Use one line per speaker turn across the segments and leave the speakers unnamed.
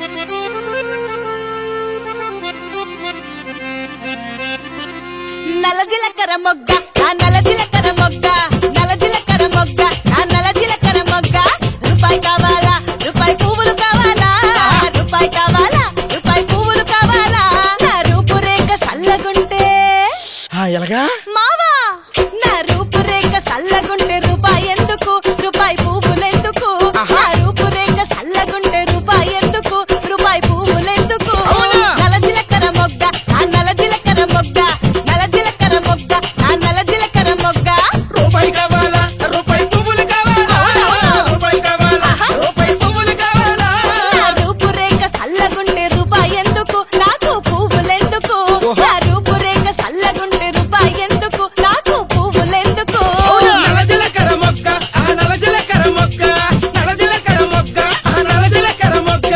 నల్ల జీలకర్ర మొగ్గ ఆ నల్ల జీలకర్ర మొగ్గ నల్ల జీలకర్ర మొగ్గ ఆ నల్ల జీలకర్ర మొగ్గ రూపాయి కావాలా రూపాయి పువ్వులు కావాలా రూపాయి కావాలా రూపాయి పువ్వులు కావాలా నా రూపురేఖ సల్లగుంటే
ఎలాగా
మావా నా రూపురేఖ సల్లగుంటే రూపాయి ఎందుకు రూపాయి పువ్వులెందుకు నా రూపురేఖ సల్లగుంటే రూపాయి ఎందుకు రూపాయి పువ్వులెందుకు నల్ల జీలకర్ర మొగ్గ ఆ నల్ల జీలకర్ర మొగ్గ నల్ల జీలకర్ర మొగ్గ ఆ నల్ల జీలకర్ర మొగ్గ
రూపాయి కావాలా రూపాయి పువ్వులు కావాలా రూపాయి కావాలా రూపాయి పువ్వులు కావాలా
నా రూపురేఖ సల్లగుంటే రూపాయి ఎందుకు నాకు పువ్వులెందుకు నా రూపురేఖ సల్లగుంటే రూపాయి ఎందుకు నాకు పువ్వులెందుకు
నల్ల జీలకర్ర మొగ్గ ఆ నల్ల జీలకర్ర మొగ్గ నల్ల జీలకర్ర మొగ్గ ఆ నల్ల జీలకర్ర మొగ్గ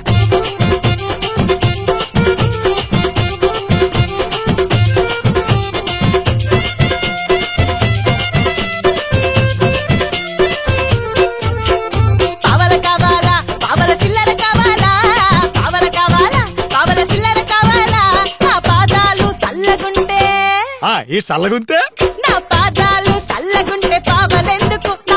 పావల కావాలా పావల చిల్లర కావాలా పావల కావాలా పావల చిల్లర కావాలా నా పాదాలు సల్లగుంటే
ఈ చల్లగుంతే
నా పాదాలు సల్లగుంటే పావలెందుకు